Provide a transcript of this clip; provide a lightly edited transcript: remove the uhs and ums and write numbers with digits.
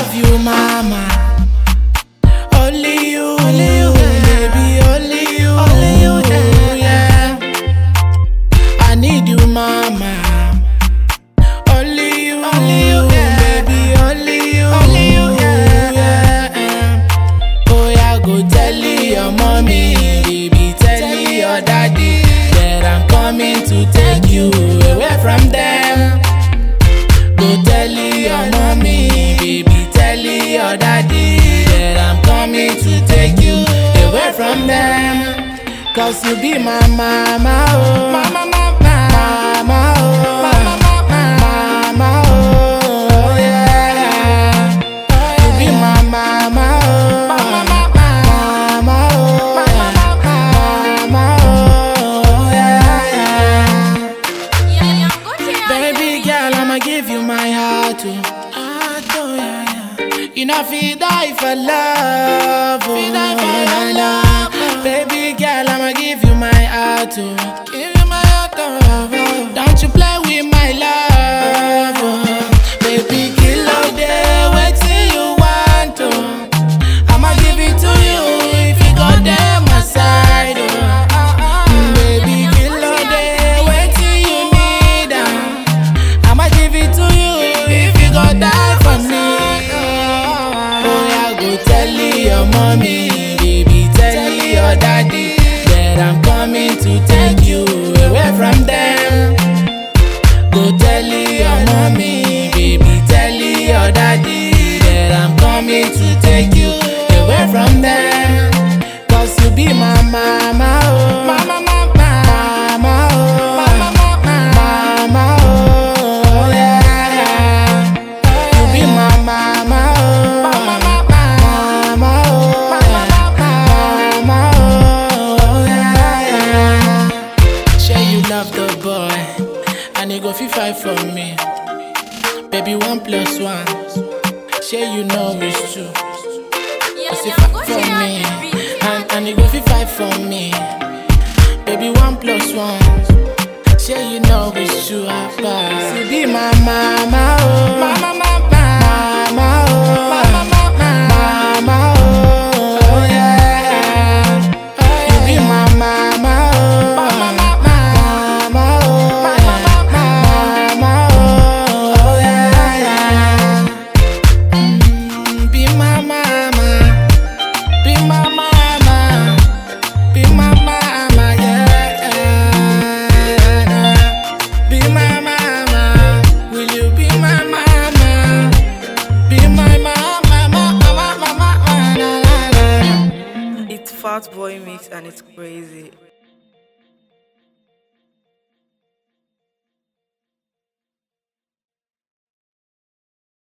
love you, mama. Only you, baby, only you, yeah. I need you, mama. Only you, baby, only you, yeah. Oh yeah, go tell your mommy, baby, tell your daddy that I'm coming to take you away from them. Go tell your mommy, baby, tell your daddy that I'm coming to take you away from them. Cause you be my mama, oh, mama, mama, oh, mama, oh, yeah. You be my mama, oh, mama, oh, mama, oh, yeah. Baby girl, I'ma give you my heart, oh, yeah. You know, feel die for love, oh, baby girl, I'ma give you my heart, oh. Give you my heart, oh. Don't you play with my love, oh. Baby, kill all day, wait till you want, oh. I'ma give it to you if you go there my side, oh. Baby, kill all day, wait till you need, I'ma give it to you if you go die for me. Oh yeah, go tell your mommy, baby, tell your daddy that I'm coming to take you away from them. Go tell your mommy, baby, tell your daddy that I'm coming to take you away from them. Cause you be my mama, oh, mama, mama, oh, mama, oh, yeah. You be my mama, oh, mama, oh, sure you love the boy, and he go fit fight for me. Baby, 1+1. Sure you know it's true. Cause he fight for me, and he go fit fight for me. Baby, 1+1. Sure you know it's true. You be my mama, oh, mama, mama, oh, mama, oh, yeah. You be my mama, oh, mama, oh, yeah. Be my mama, be my mama, be my mama, yeah. Be my mama, will you be my mama? Be my mama, mama, mama, mama. It's Fat Boy Mix and it's crazy.